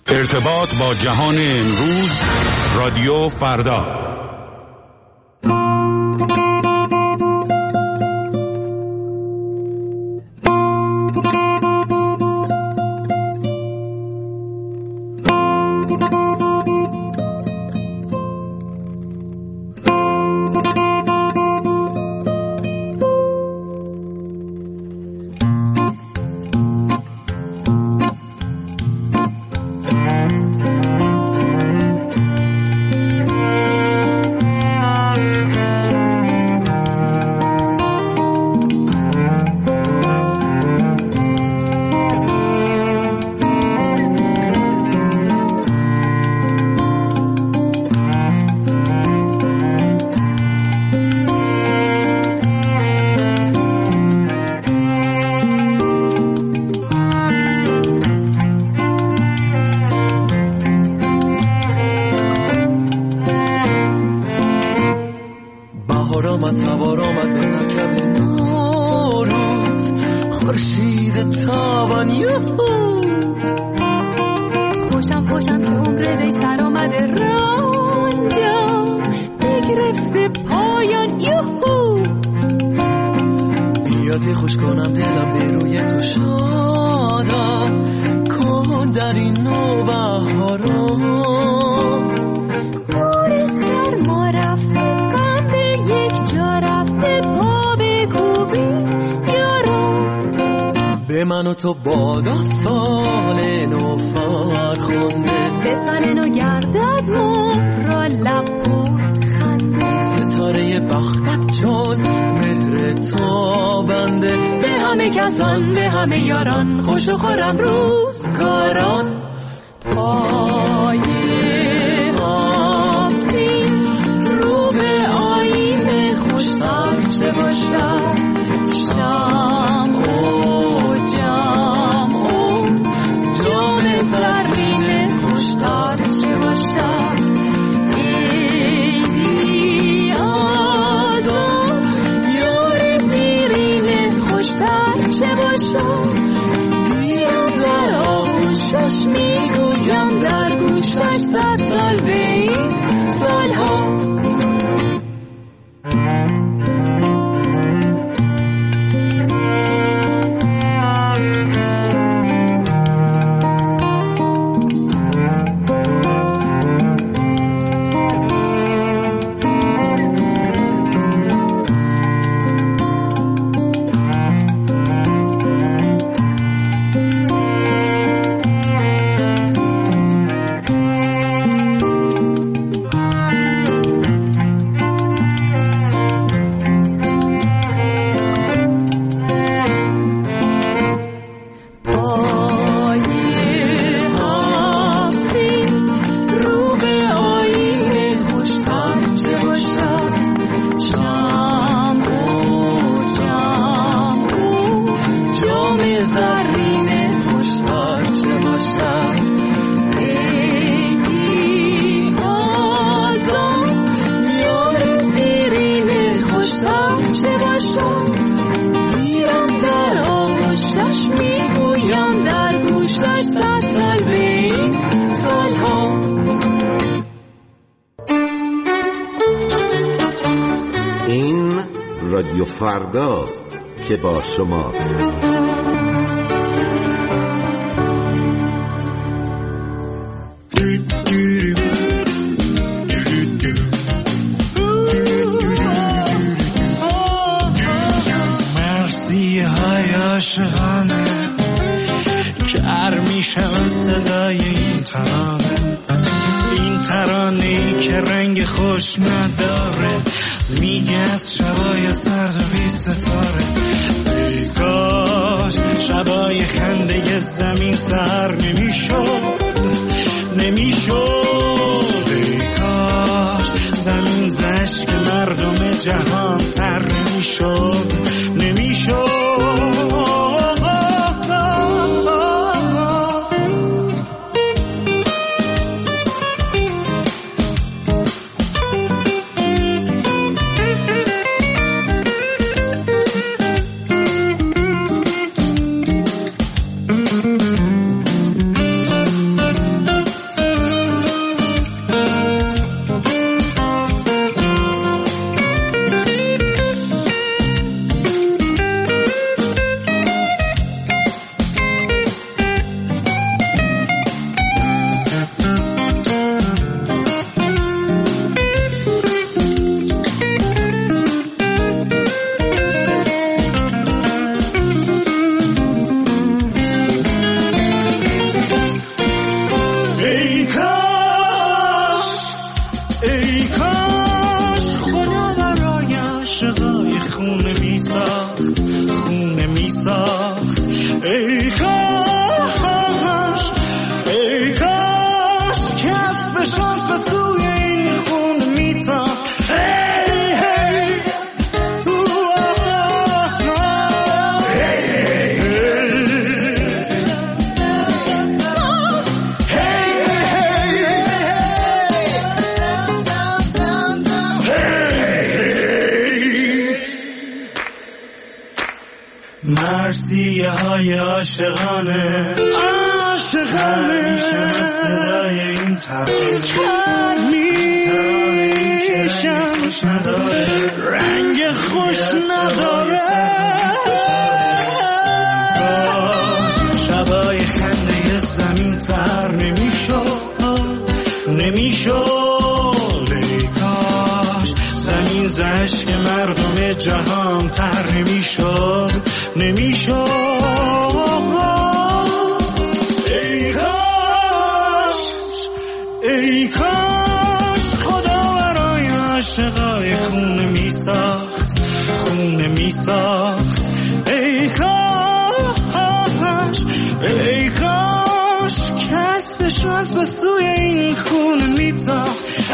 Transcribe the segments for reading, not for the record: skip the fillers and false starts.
ارتباط با جهان امروز، رادیو فردا. تو بادا سال نو فرخنده به سال نو گردد مهر لب پر خنده ستاره بختت چون مهر تابنده به همه کسان به همه یاران خوش و خورم روزگاران پایه آستین رو به آینه خوشتر چه باشد شام میگویم در گوشش 100 سال به این سالها رادیو فرداست که با شماست. مرسی های عاشقانه کر میشم صدای این ترانه‌ای که رنگ خوش نداره، میگه از شبای سرد و بی ستاره. ای کاش شبای خنده زمین سر نمیشد. ای کاش زمین زشک مردم جهان تر نمیشد. سیه های عاشقانه همیشه صدای این ترانه خوش نداره رنگ خوش نداره شبای خنده زمین تر نمیشد ای کاش زمین زشک مردم جهان تر نمیشد ای کاش خدا برای عاشقای خونه میساخت ای کاش کسبش از به سوی این خونه میتاخت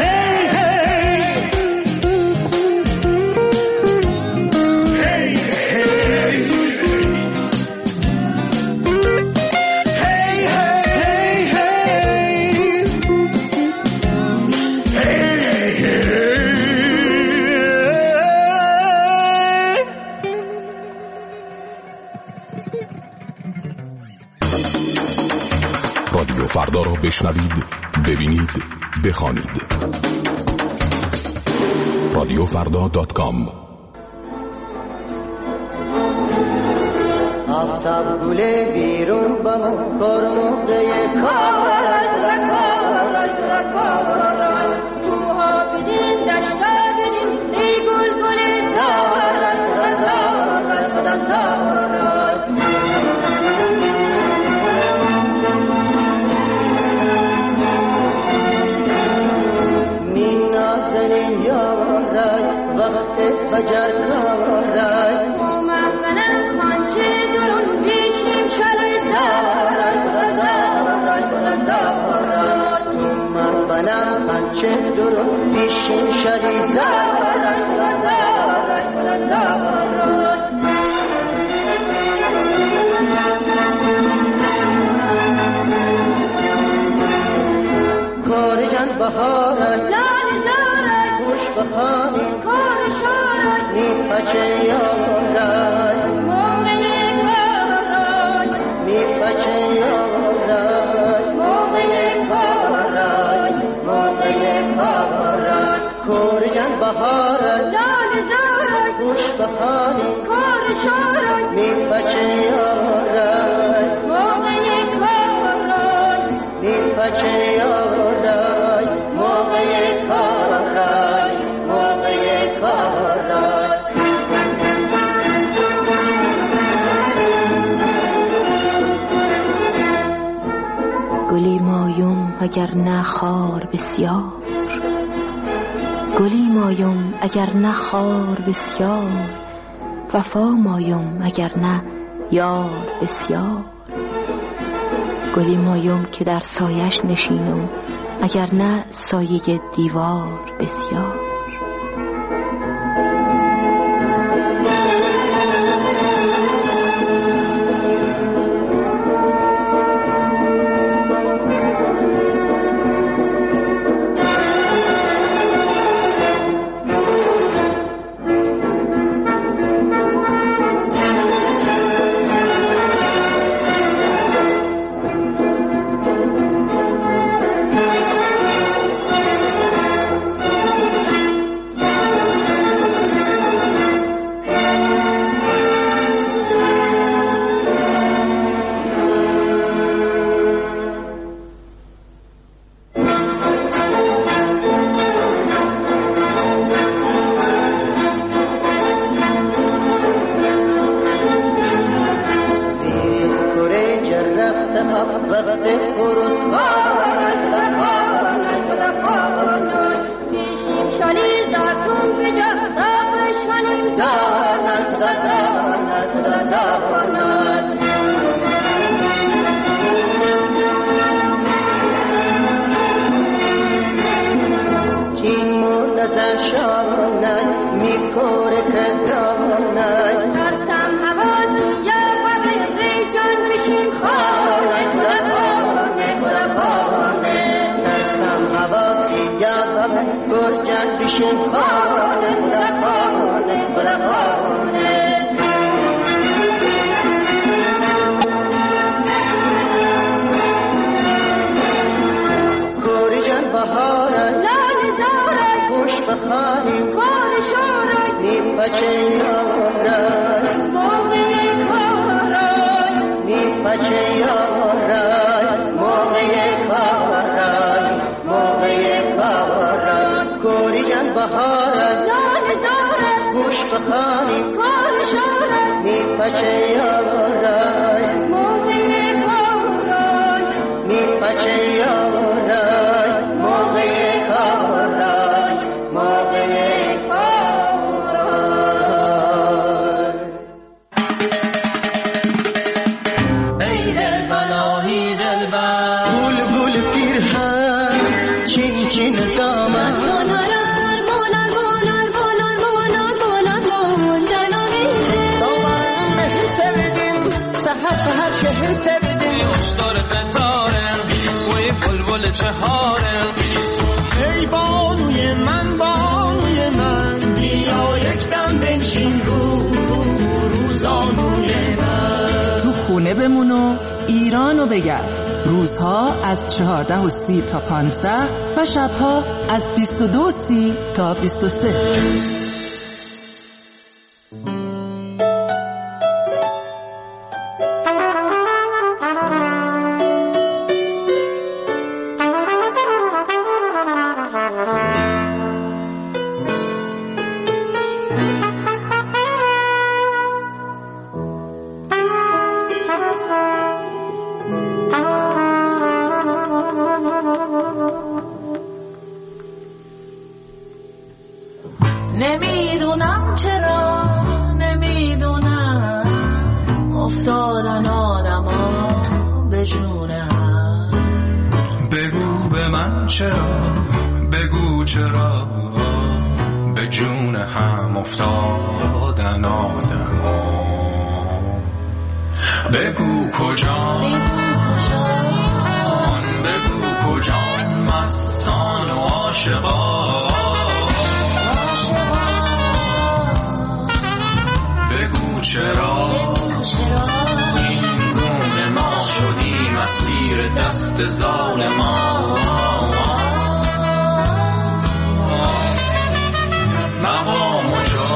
رادیو فردا را بشنوید، ببینید، بخوانید. رادیوفردا.com. آفتاب گله بیرون با من فرموده کارت کوها بدین دشتا بدین ای گل گل زارت وقت بجر کارای محمنم خانچه درون بیشیم شلای زارت محمنم خانچه درون بیشیم شلای زارت کار جان بهارای خوش بخانی میپچه یارای موقع کارای میپچه یارای موقع کارای کار جان بهارای لال زارای خوش بخانی کار شارای میپچه یارای موقع کارای میپچه یارای موقع کارای موقع کارای گلی مایم اگر نه خار بسیار، گلی مایم اگر نه خار بسیار، وفا مایم اگر نه یار بسیار. گلی مایم که در سایش نشینم اگر نه سایه دیوار بسیار. بخوانیم میپچه یارای موقع کارای میپچه یارای موقع کارای موقع کارای کوری جان بهارای گوش بخوانیم میپچه یارای موقع کارای میپچه یارای موقع کارای موقع کارای. ای دلبلایی دلبر گل گل پیرهن چین چین دامن سهر شهر سبدیم اشتار فتارم توی بلبل چهارم ای بانوی من بیا یکدم بنشین روزانوی من تو خونه بمون و ایرانو بگرد. روزها از 14:30 تا 15 و شبها از 22:30 تا 23. نمیدونم چرا نمیدونم افتادن آدما به جون هم. بگو به من چرا بگو چرا به جون هم افتادن آدما. بگو کجا بگو کجا مستان و عاشقان. بگو چرا این گونه ما شدیم اسیر دست ظالمان. مقام و جا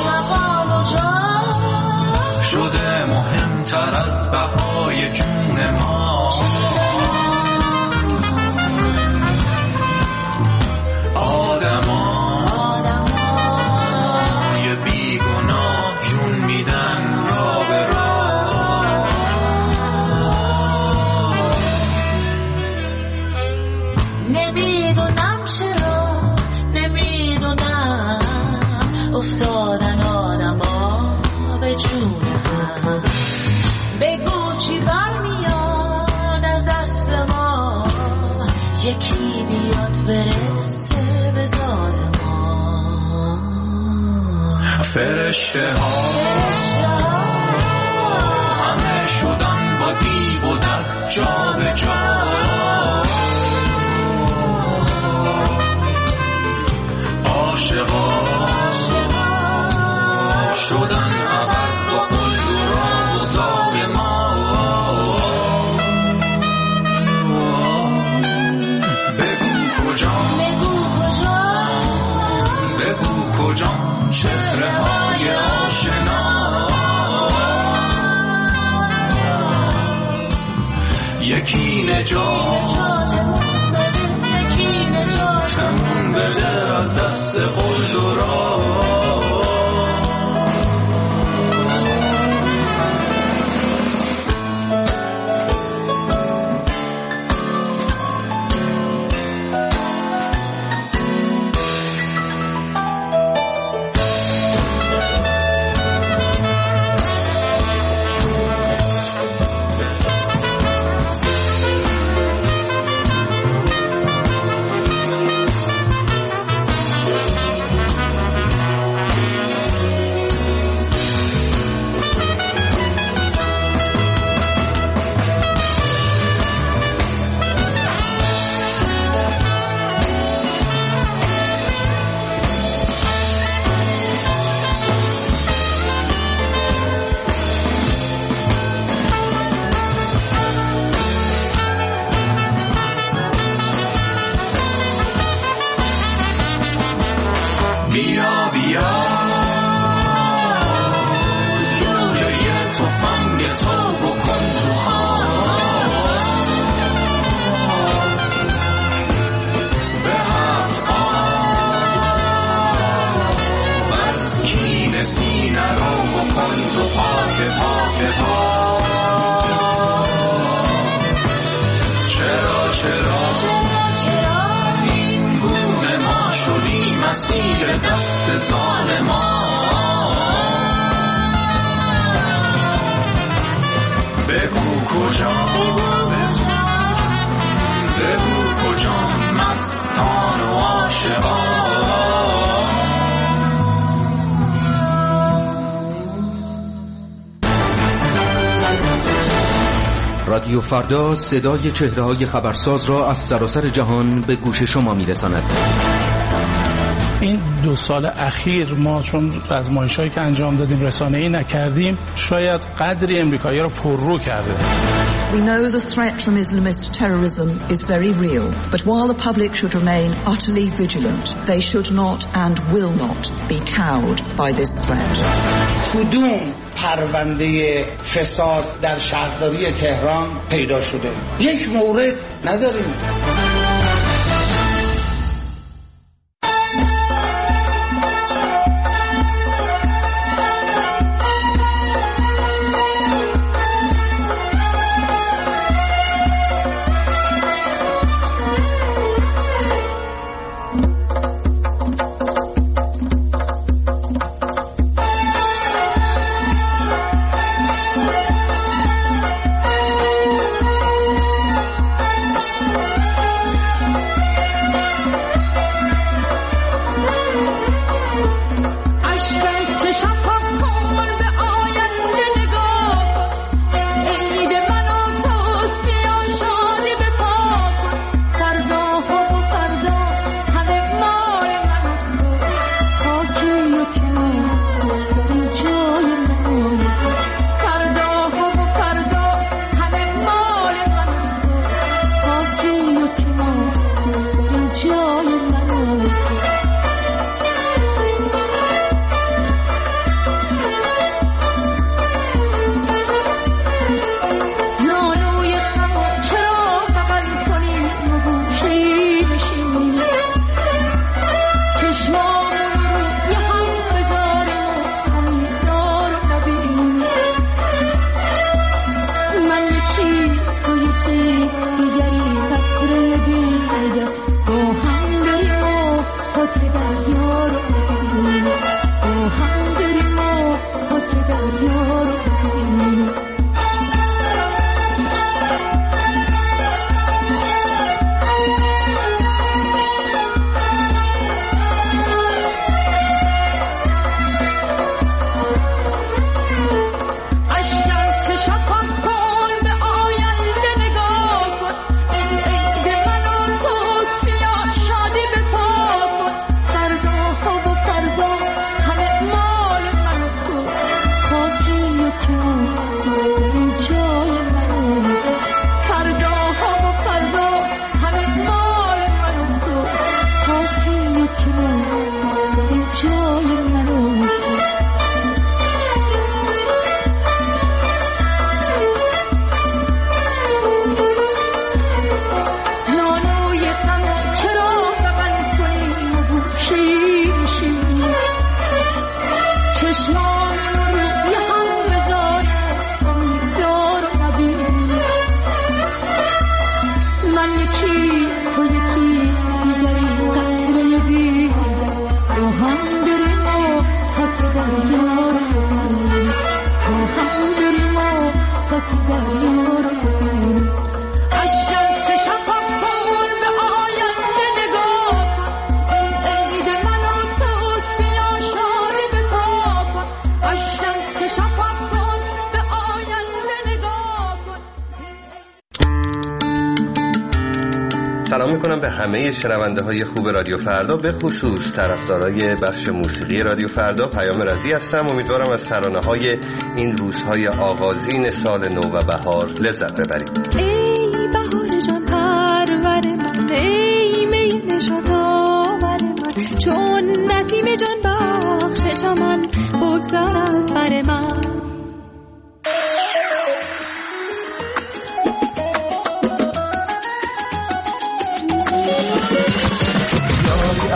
شده مهمتر از بقای جون ما. آدمای بیگناه جون میدن را به راه. نمیدونم چرا نمیدونم افتادن آدما به جون هم. بگو چی برمیاد از دست ما یکی بیاد برسه به داد ما. فرشته ها همه شدن با دیو و در جا به جا. عاشقا شدن عوض با قلب و راه و زاوی ما. بگو کجا بگو کجا چهره های آشنا. یکی نجاتمون بده از دست قل و راه. بیا لوله تفنگ تو بکن تو خواب به هفت آب از کین سینه رو بکن تو پاک پاک پاک چرا این گونه ما شدیم مسیر دست ظالما بگو کجا مستان و عاشقان رادیو فردا صدای چهره‌های خبرساز را از سراسر جهان به گوش شما می‌رساند. این 2 سال اخیر ما چون آزمایش‌هایی که انجام دادیم رسانه‌ای نکردیم، شاید قدری امریکایی‌ها رو پررو کرده. We know the threat from Islamist terrorism is very real, but while the public should remain utterly vigilant, they should not and will not be cowed by this threat. کدوم پرونده فساد در شهرداری تهران پیدا شده؟ یک مورد نداریم. سلام میکنم به همه شنونده های خوب رادیو فردا، به خصوص طرفدارای بخش موسیقی رادیو فردا. پیام رضی هستم. امیدوارم از ترانه های این روزهای آغازین سال نو و بهار لذت ببرید. ای بهار جان پرور من، ای می نشاط آور من، چون نسیم جان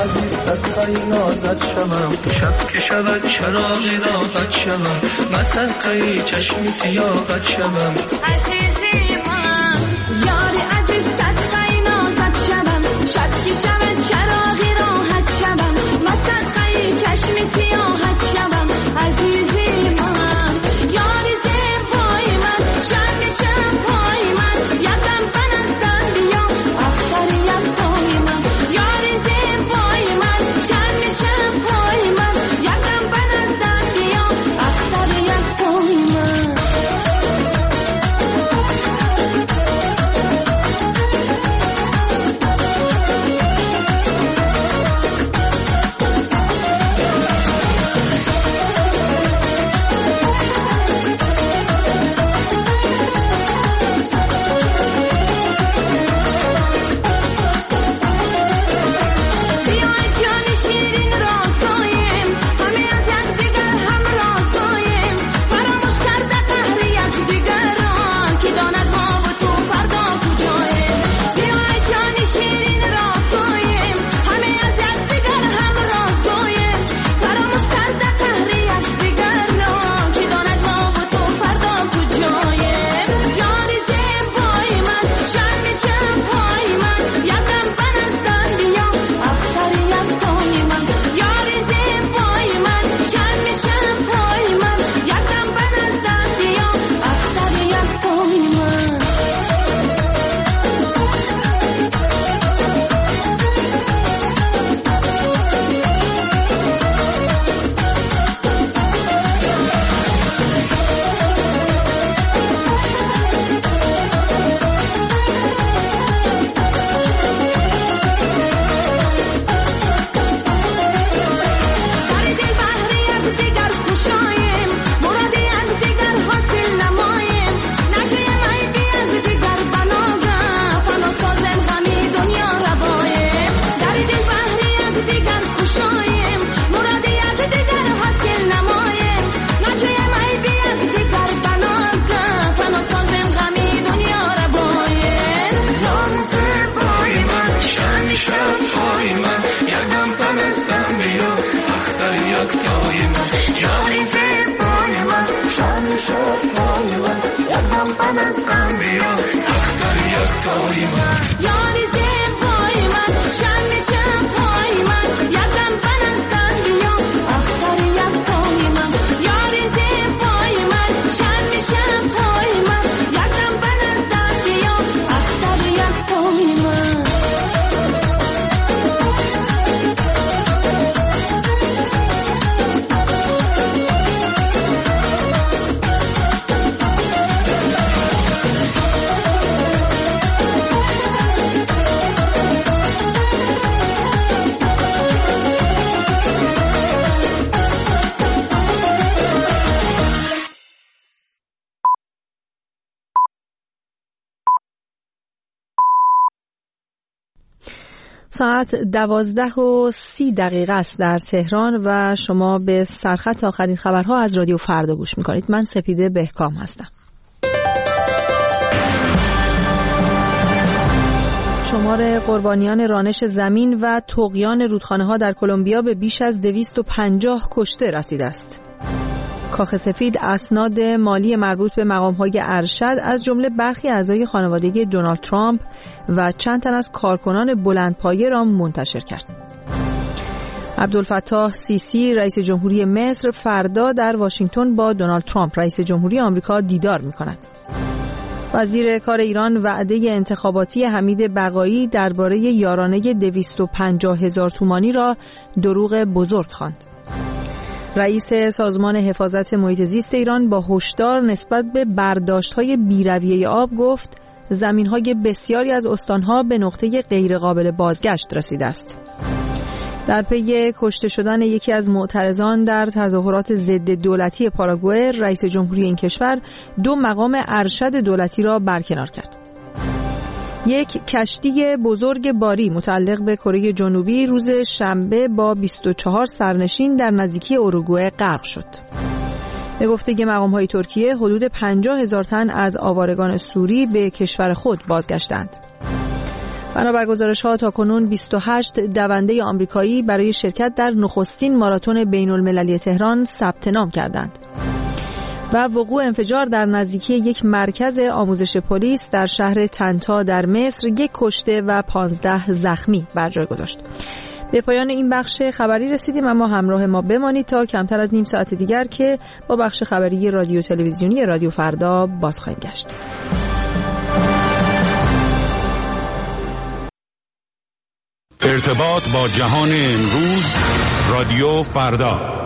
عزیز صدقه نازت شوم شب که شود چراغی راحت شوم من صدقه چشمی سیاحت شوم عزیزی من یاری عزیز صدقه نازت شوم شب که شود چراغی راحت شوم من صدقه چشمی سیاحت شوم عزیزی من یاری زیبای من شب شب پای من یکم بنستن بیا اختری یک پای من یاری زیبای من شب شب پای من یکم بنستن بیا اختری یک پای من ساعت 12:30 است در تهران و شما به سرخط آخرین خبرها از رادیو فردا گوش میکنید. من سپیده بهکام هستم. شمار قربانیان رانش زمین و طغیان رودخانه‌ها در کلمبیا به بیش از 250 کشته رسیده است. کاخ سفید اسناد مالی مربوط به مقام‌های ارشد از جمله برخی اعضای خانواده دونالد ترامپ و چند تن از کارکنان بلندپایه را منتشر کرد. عبدالفتاح سیسی رئیس جمهوری مصر فردا در واشنگتن با دونالد ترامپ رئیس جمهوری آمریکا دیدار می‌کند. وزیر کار ایران وعده انتخاباتی حمید بقایی درباره یارانه 250,000 تومانی را دروغ بزرگ خواند. رئیس سازمان حفاظت محیط زیست ایران با هشدار نسبت به برداشت‌های بی‌رویه آب گفت زمین‌های بسیاری از استان‌ها به نقطه غیرقابل بازگشت رسیده است. در پی کشته شدن یکی از معترضان در تظاهرات ضد دولتی پاراگوئه، رئیس جمهوری این کشور 2 مقام ارشد دولتی را برکنار کرد. یک کشتی بزرگ باری متعلق به کره جنوبی روز شنبه با 24 سرنشین در نزدیکی اوروگوئه غرق شد. به گفته مقام‌های ترکیه حدود 50,000 تن از آوارگان سوری به کشور خود بازگشتند. بنابر گزارش‌ها تاکنون 28 دونده آمریکایی برای شرکت در نخستین ماراتون بین‌المللی تهران ثبت نام کردند. و وقوع انفجار در نزدیکی یک مرکز آموزش پلیس در شهر طنطا در مصر 1 کشته و 15 زخمی بر جای گذاشت. به پایان این بخش خبری رسیدیم، اما همراه ما بمانید تا کمتر از نیم ساعت دیگر که با بخش خبری رادیو تلویزیونی رادیو فردا باز خواهیم گشت. ارتباط با جهان امروز، رادیو فردا.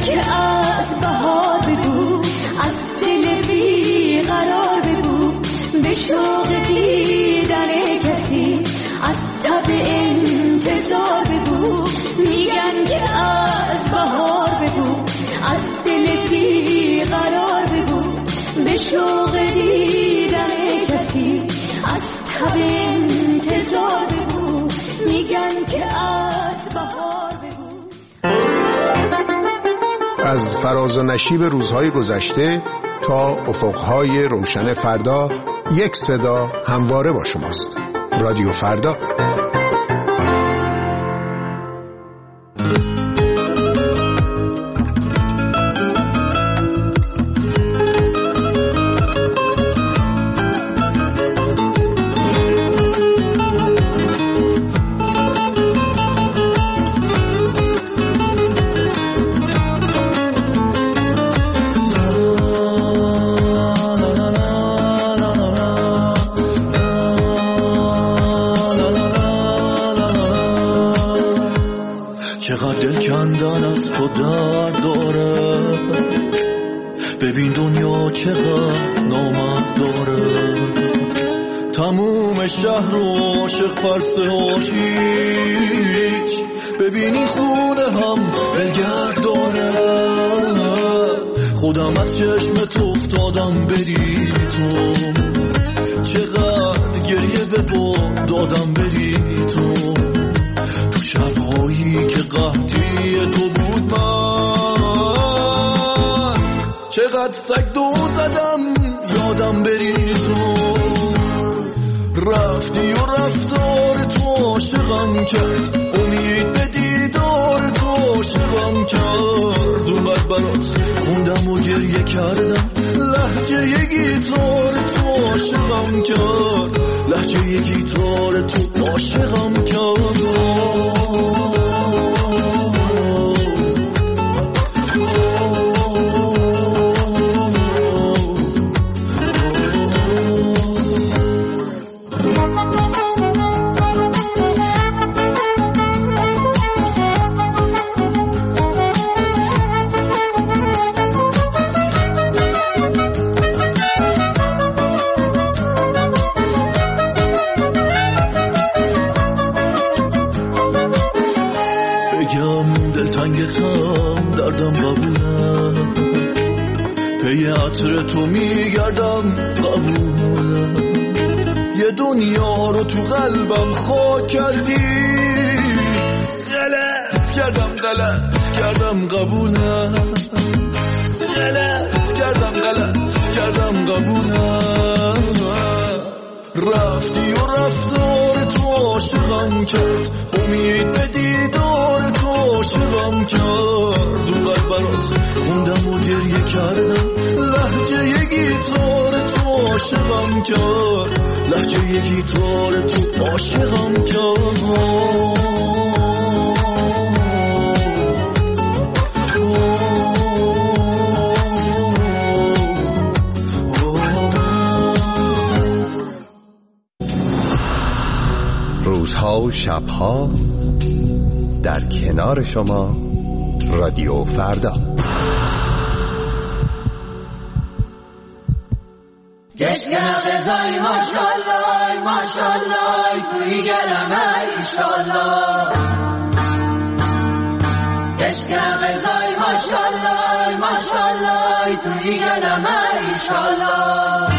که از بهار بگو، از دل بی قرار بگو، به شوق دیدن کسی از تب انتظار بگو. میگن که از بهار بگو، از دل بی قرار بگو، به شوق دیدن کسی از تب انتظار بگو. میگن که از بهار بگو. از فراز و نشیب روزهای گذشته تا افقهای روشن فردا، یک صدا همواره با شماست. رادیو فردا. ببین دنیا چقدر نامرد داره، تموم شهر رو عاشق پرسه هاشیش. ببین این خونه هم بگرد داره، خودم از چشم تو افتادم بری تو، چقدر گریه به باد دادم بری تو. تو شبهایی که قحطی تو بود من چقدر سگ دو زدم یادم بری تو. رفتی و رفتار تو عاشقم کرد، امید به دیدار تو عاشقم کرد. اومد برات خوندم و گریه کردم، لهجه ی گیتار تو عاشقم کرد، لهجه ی گیتار تو عاشقم کرد. دردم قبوله، پی عطر تو میگردم قبوله. یه دنیا رو تو قلبم خاک کردی، غلط کردم قبوله، غلط کردم قبوله. رفتی و رفتار تو عاشقم کرد، امید به دیدار تو عاشقم کرد. اونقدر برات خوندم و گریه کردم، لهجه ی گیتار تو عاشقم کرد، لهجه ی گیتار تو عاشقم کرد. روزها و شبها در کنار شما، رادیو فردا. گشگم قضای ماشالله ماشالله، توی گلمه ایشالله. گشگم قضای ماشالله ماشالله، توی گلمه ایشالله.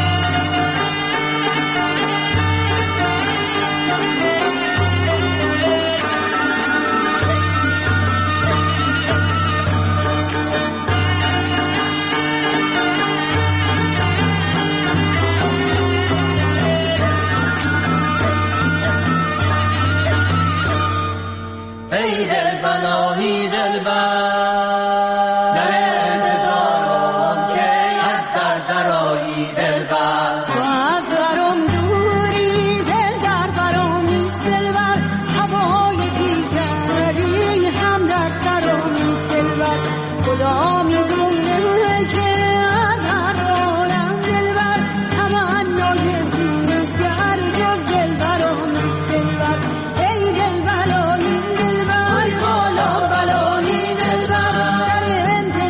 ای دلبر آهی دلبر، در انتظارم که از درآیی دلبر. تو از برام دوری دل در برام نیست دلبر، هوای دیگری هم در سرم نیست دلبر. خدا میدونه که از هر عالم دلبر، تمنای دیگر جز دلبرم نیست دلبر. ای دلبر آهی دلبر، ای بالا بلایی دلبر، در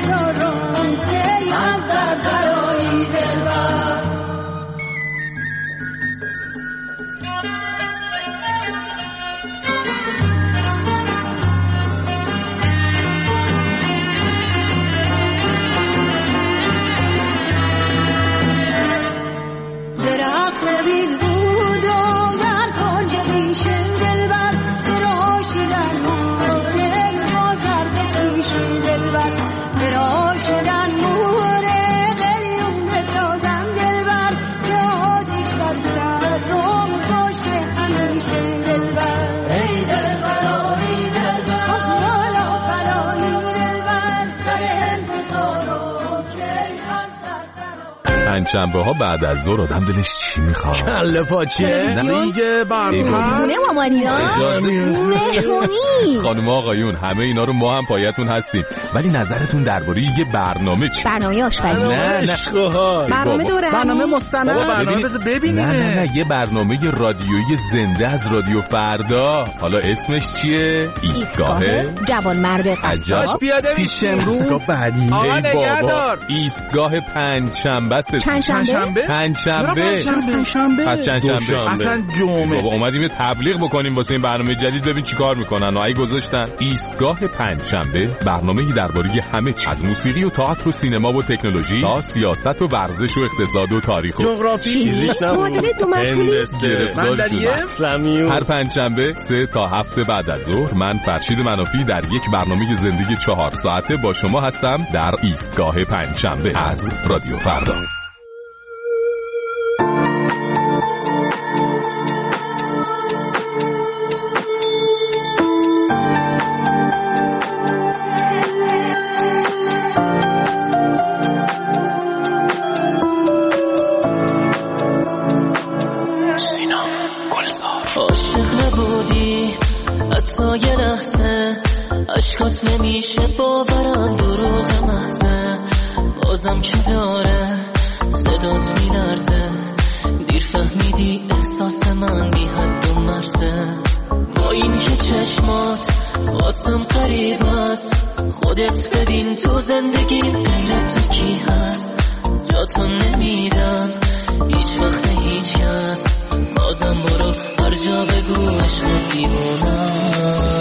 پنجشنبه ها بعد از ظهر آدم دلش چی میخواد؟ کله پاچه دیگه برنامه خونه مامانینا مهمونی. خانم آقایون همه اینا رو ما هم پایتون هستیم، ولی نظرتون درباره یه برنامه چی؟ برنامه آشپزی. نه برنامه دوره، برنامه مستند، برنامه ببینیم. نه یه برنامه رادیویی زنده از رادیو فردا. حالا اسمش چیه؟ ایستگاه جوانمرد قصاب. پیاده میشه امروز بعدی. آقا نگهدار. ایستگاه پنجشنبه است. پنجشنبه؟ پس چندشنبه؟ اصلا جمعه. بابا اومدیم یه تبلیغ بکنیم واسه این برنامه جدید، ببین چیکار میکنن. ای گذاشتن ایستگاه پنجشنبه، برنامه‌ای درباره همه چیز، از موسیقی و تئاتر و سینما و تکنولوژی تا سیاست و ورزش و اقتصاد و تاریخ و جغرافی، معادله دو مشغولی، هر پنجشنبه 3 تا 7 بعد از ظهر من فرشید منافی در یک برنامه زندگی 4 ساعته با شما هستم در ایستگاه پنجشنبه از رادیو فردا. یه لحظه عشقات نمیشه باورم دروغ محضه، بازم که داره صدات میلرزه، دیر فهمیدی احساس من بی حد و مرزه، با این که چشمات واسم قریب است، خودت ببین تو زندگیم غیر تو کی هست، جاتو نمیدم هیچ وقت به هیچ کس، بازم برو هر جا بگو عشق دیوونم.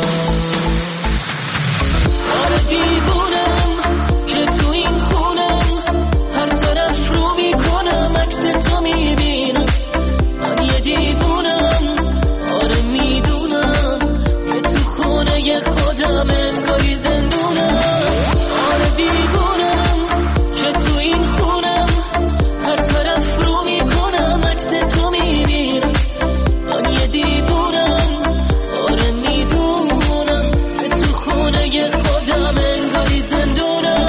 آره دیوونم که تو این خونم، هر طرف رو میکنم عکس تو میبینم، من یه دیوونم. آره میدونم که تو خونه خودم انگاری زندونم. آره دیوونم که تو این خونم، هر طرف رو میکنم عکس تو میبینم، من یه دیوونم. آره میدونم که تو خونه خودم انگاری زندونم.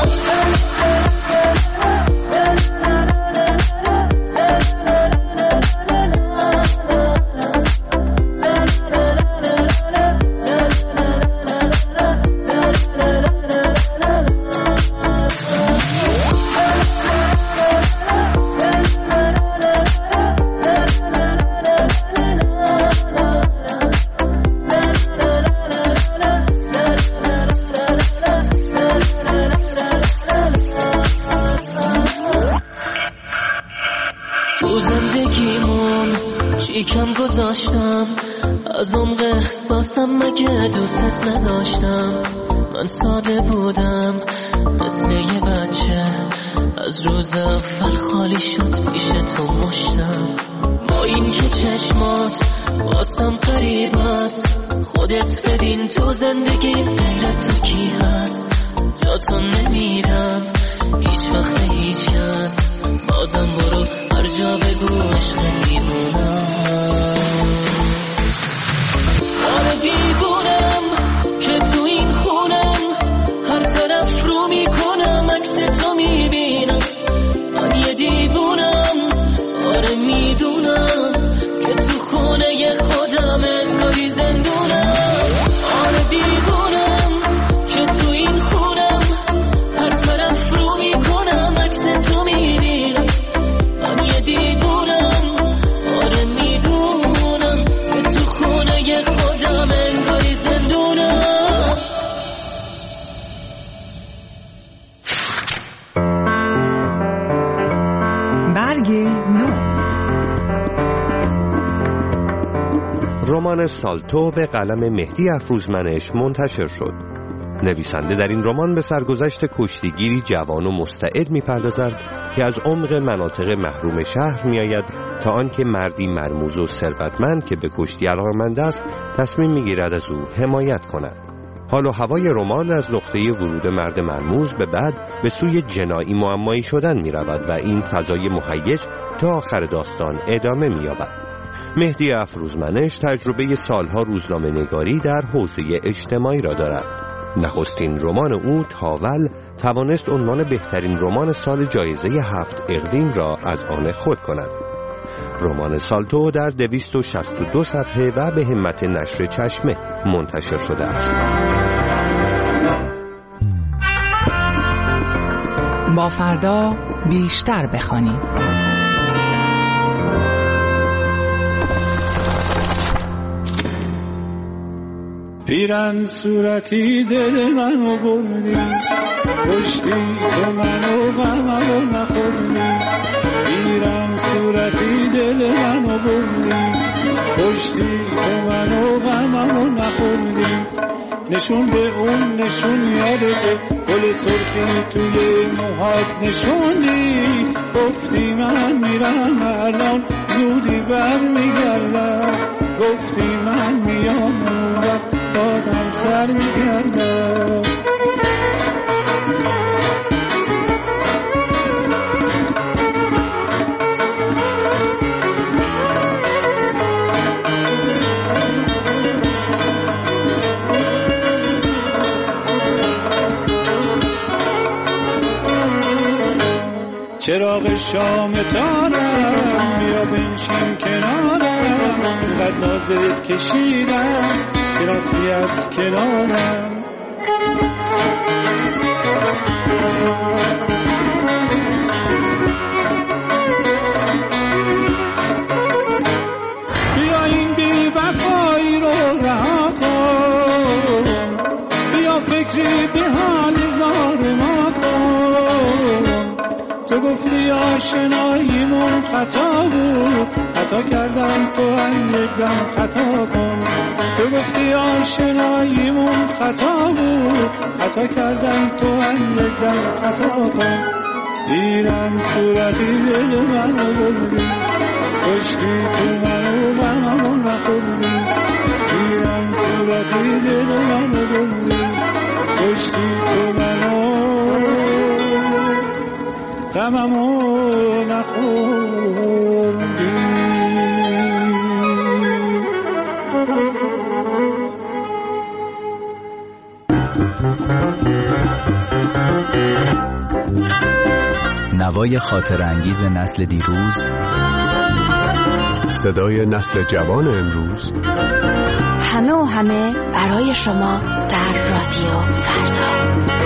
کم گذاشتم از عمق احساسم، مگه دوستت نداشتم؟ من ساده بودم مثل یه بچه، از روز اول خالی شد پیش تو مشتم، با این که چشمات واسم قریب است، خودت ببین تو زندگی غیر تو کی هست، جاتو نمیدم هیچ وقت هیچ کس، بازم برو هر جا بگو عشق دیوونم. آره دیوونم که تو این خونم، هر طرف رو میکنم عکس تو میبینم، من یه دیوونم. آره میدونم که تو خونه خودم انگاری زندونم. آره دیوونم که تو این خونم، هر طرف رو میکنم عکس تو میبینم، من یه دیوونم. آره میدونم که تو خونه خودم انگاری زندونم. برگ نو. رمان سالتو به قلم مهدی افروزمنش منتشر شد. نویسنده در این رمان به سرگذشت کشتیگیری جوان و مستعد می‌پردازد که از عمق مناطق محروم شهر می‌آید تا آنکه مردی مرموز و ثروتمند که به کشتی علاقه‌مند است تصمیم می‌گیرد از او حمایت کند. حال و هوای رمان از نقطه ورود مرد مرموز به بعد به سوی جنایی معمایی شدن می‌رود و این فضای مهیج تا آخر داستان ادامه می‌یابد. مهدی افروزمنش تجربه سالها روزنامه نگاری در حوزه اجتماعی را دارد. نخستین رمان او تاول توانست عنوان بهترین رمان سال جایزه 7 اقلیم را از آن خود کند. رمان سالتو در 262 صفحه و به همت نشر چشمه منتشر شده است. با فردا بیشتر بخوانیم. پیرن صورتی دل منو بردی، پشتی تو منو غممو نخوردی. پیرن صورتی دل منو بردی، پشتی تو منو غممو نخوردی. نشون به اون نشون یادته، گل سرخی توی موهات نشوندی. گفتی من میرم الان زودی برمیگردم، گفتی من میام اون وقت بادم سر میگردم. چراغ شام تارم بیا بنشین کنارم، قد نازت کشیدم که رفتی از کنارم. بیا این بی وفایی رو رها کن، بیا فکری به حال زار ما کن. تو گفتی آشناییمون خطا بود، خطا کردم تو هم یک دم خطا کن. تو گفتی آشناییمون خطا بود، خطا کردم تو هم یک دم خطا کن. دیرم صورتی دل منو بردی، پشتی تو منو غممو نخوردی. دیرم صورتی دل منو بردی، پشتی تو منو غممو نخوردی. نوای خاطر انگیز نسل دیروز، صدای نسل جوان امروز، همه و همه برای شما در رادیو فردا.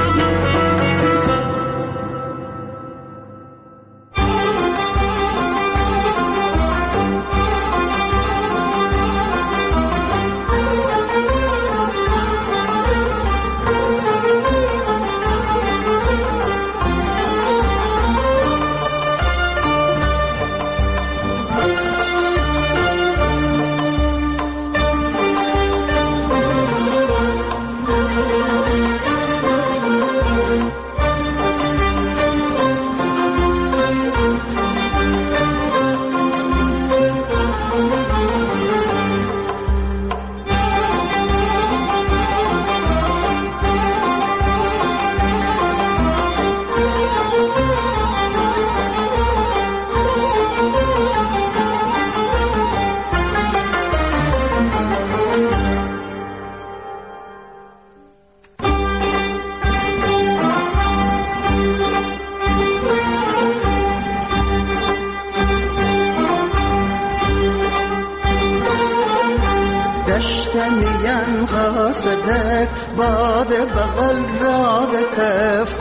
دشتنیم قاصدک باد بغل را بکفت،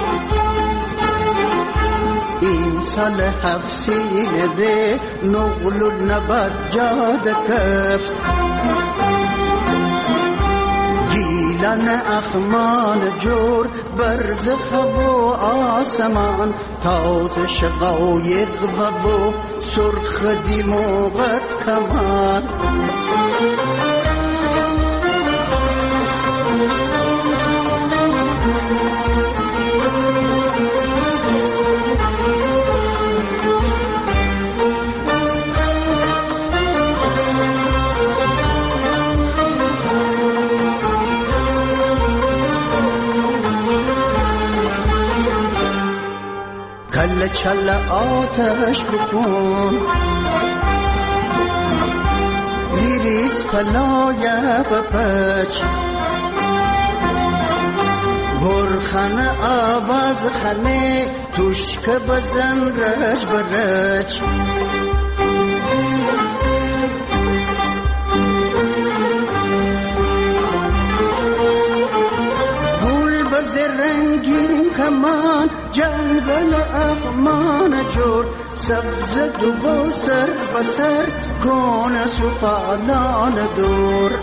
این سال 7 سینه به نغل و نبد جاد کفت. گیلن اخمان جور برز خب و آسمان، تازه شقایق و بو سرخ دیموغت کمان. کل چل آتش بکن، لیریس پلای بپچ. برخن آواز خنه توش که بزن رج برج گل بز رنگین کمان جنگل اخمان جور سبز دو سر بسر کون سفالان دور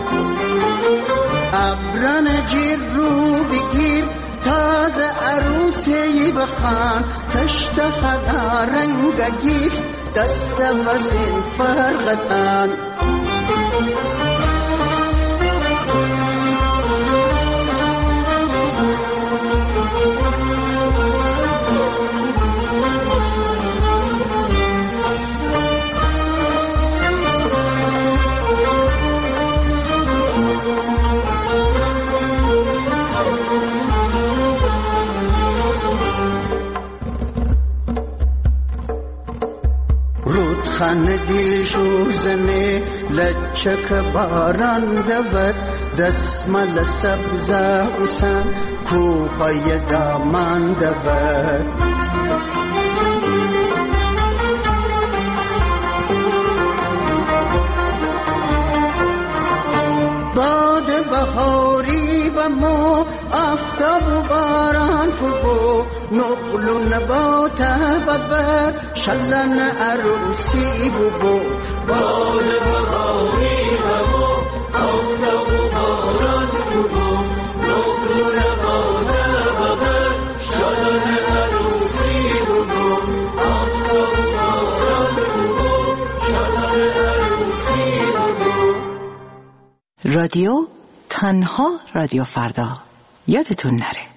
ابران جیر رو بگیر تازه عروسی بخان تشت خدا رنگ گیفت دست وزین فرغتان خندی شوزنه لچک باران دود دسمال سبز حسن کوپای دامان دود باد بهاری و مو آفتاب و باران فبو نقل و نبات ببر شلن عروسی ببو باد بهاری و مو آفتاب و باران فبو نقل و نبات ببر شلن عروسی ببو آفتاب و باران فبو شلن عروسی ببو. رادیو تنها رادیو فردا یادتون نره.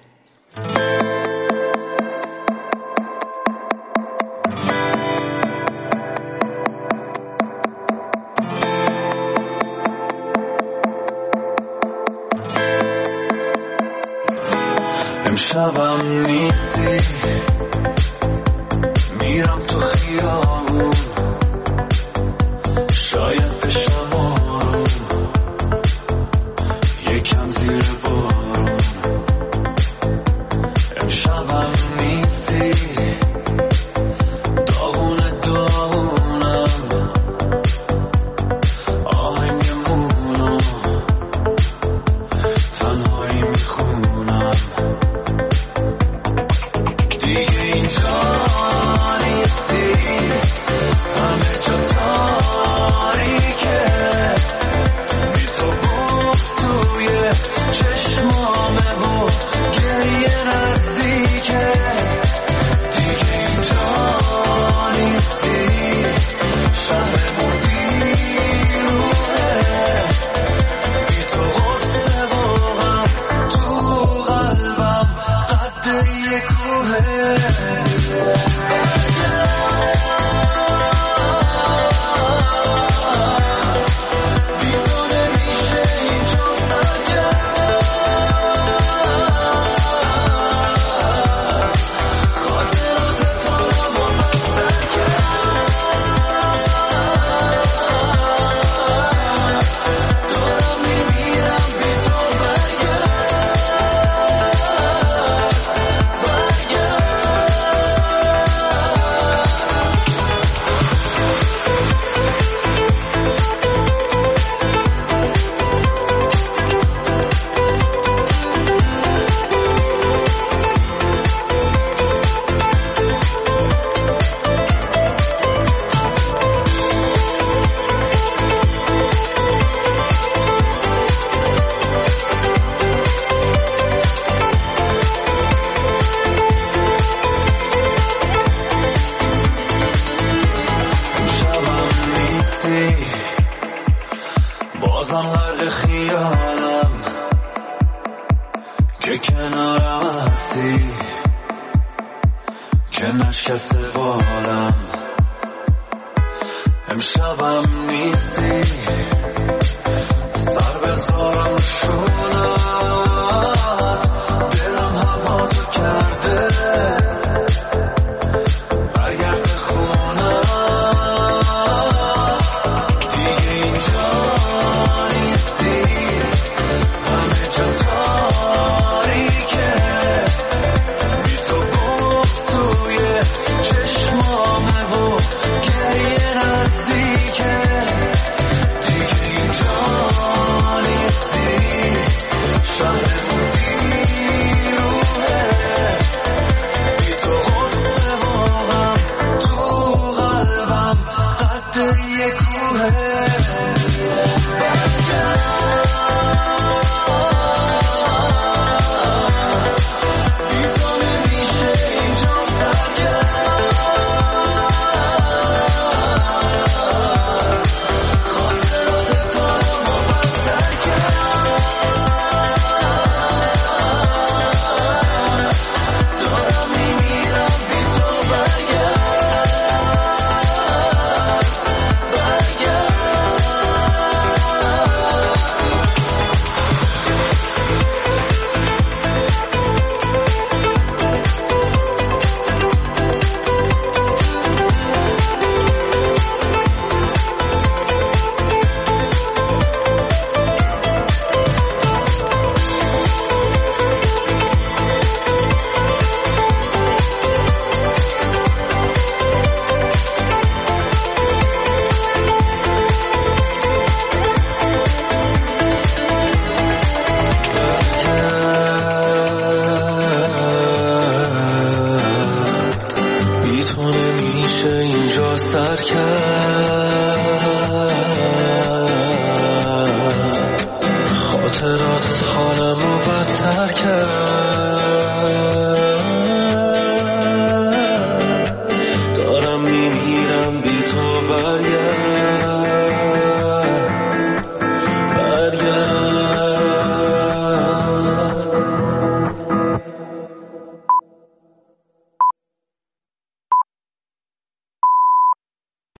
امشبم نیستی میرم تو خیابون شاید بشم آروم یکم زیر بارون امشبم نیستی داغونم آهنگ مونم تنهایی میخونم دیگه اینجا نیستی همه جا تاریکه بی تو بغض توی چشمامه و گریه نزدیکه دیگه اینجا نیستی شهرمون بیروحه بی تو غصه و غم تو قلبم قد یه کوه بازم غرق خیالم که کنارم هستی که نشکسته بالم امشبم نیستی سر بذارم شونت دلم هوا تو کرده برگرد خونم دیگه اینجا نیستی همه جا تاریکه سر کرد.